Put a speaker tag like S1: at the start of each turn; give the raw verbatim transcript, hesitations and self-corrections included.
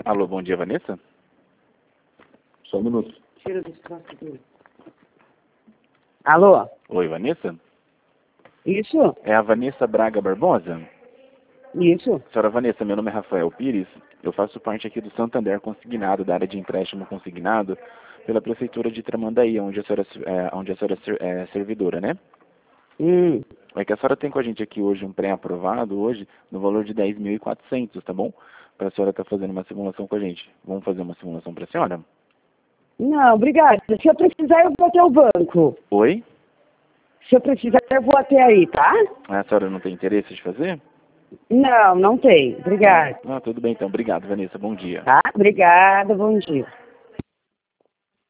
S1: Alô, bom dia, Vanessa?
S2: Só um minuto.
S3: Tira dos troços dele. Alô?
S1: Oi, Vanessa?
S3: Isso?
S1: É a Vanessa Braga Barbosa?
S3: Isso?
S1: Senhora Vanessa, meu nome é Rafael Pires. Eu faço parte aqui do Santander Consignado, da área de empréstimo consignado, pela Prefeitura de Tramandaí, onde a senhora, é, onde a senhora é servidora, né?
S3: Hum.
S1: É que a senhora tem com a gente aqui hoje um pré-aprovado, hoje, no valor de dez mil e quatrocentos, tá bom? Para a senhora estar fazendo uma simulação com a gente. Vamos fazer uma simulação para a senhora?
S3: Não, obrigada. Se eu precisar, eu vou até o banco.
S1: Oi?
S3: Se eu precisar, eu vou até aí, tá?
S1: A senhora não tem interesse de fazer?
S3: Não, não tem. Obrigada.
S1: Ah, tudo bem então. Obrigado, Vanessa. Bom dia.
S3: Tá? Obrigada, bom dia.